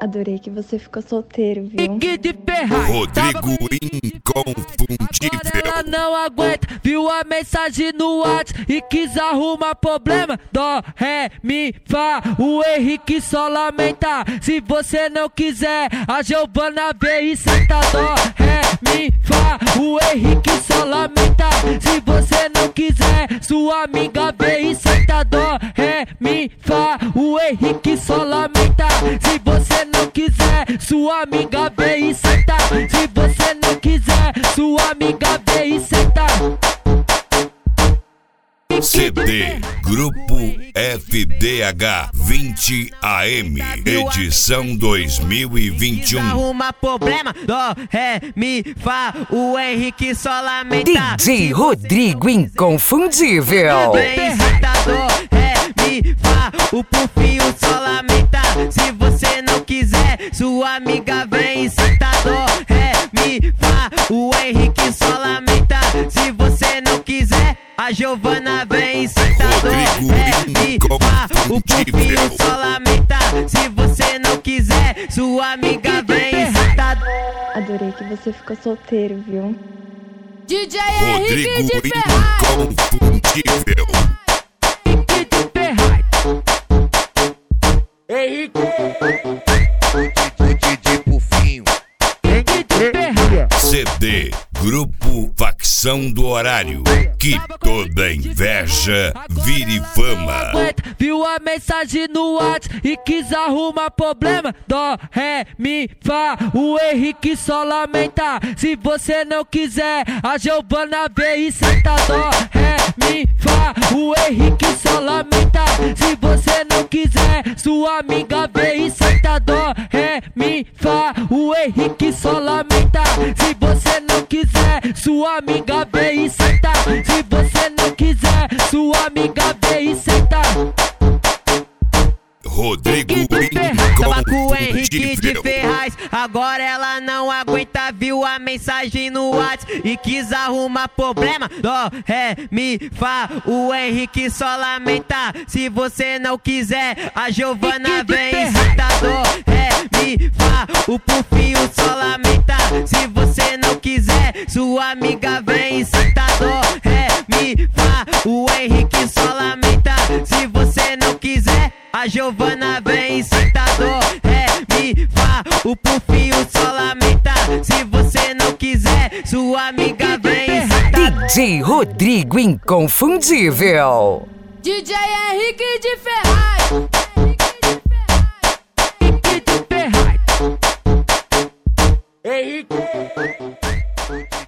Adorei que você ficou solteiro, viu? Rodrigo Inconfundível. Ela não aguenta, viu a mensagem no WhatsApp e quis arrumar problema. Dó, ré, mi, fá, o Henrique só lamenta. Se você não quiser, a Giovana vem e senta. Dó, ré, mi, fá, o Henrique só lamenta. Se você não quiser, sua amiga vem e senta. Dó, ré, mi, fá, o Henrique só lamenta. Se você não quiser, sua amiga vem e senta. Se você não quiser, sua amiga vem e senta. CD Grupo FDH 20 AM edição 2021. Arruma problema, dó, ré, mi, fá, o Henrique só lamenta. DJ Rodrigo Inconfundível. Vem senta, dó, ré, mi, fá, o Pufinho só lamenta. Se você não quiser, sua amiga vem e senta. Dó, ré, mi, fá, o Henrique só lamenta. Se você não quiser, a Giovana vem e senta. Dó, ré, mi, fá, o Pufinho só lamenta. Se você não quiser, sua amiga vem e senta. Adorei que você ficou solteiro, viu? DJ Rodrigo Henrique de Ferraz. Inconfundível. CD Grupo Facção do Horário, que toda inveja vire fama. Viu a mensagem no WhatsApp e quis arrumar problema. Dó, ré, mi, fá, o Henrique só lamenta. Se você não quiser, a Giovana vem e senta. Dó, ré, mi, fá, o Henrique só lamenta. Se você não quiser, sua amiga vem e senta. Dó, ré, mi, fá, o Henrique só lamenta. Se você não quiser, sua amiga vem e senta. Se você não quiser, sua amiga vem e senta. Rodrigo Tava com o Henrique de Inconfundível. Ferraz, agora ela não aguenta, viu a mensagem no WhatsApp e quis arrumar problema. Dó, ré, mi, fá, o Henrique só lamenta. Se você não quiser, a Giovana vem e senta. Dó, ré, mi, fá, o Pufinho só lamenta. Se você não quiser, sua amiga vem e senta. Dó, ré, mi, fá, o Henrique só lamenta. Se você não quiser, a Giovana vem e senta. Dó, ré, mi, fá, o Pufinho só lamenta. Se você não quiser, sua amiga vem e senta. DJ Rodrigo Inconfundível. DJ Henrique de Ferraz. Henrique.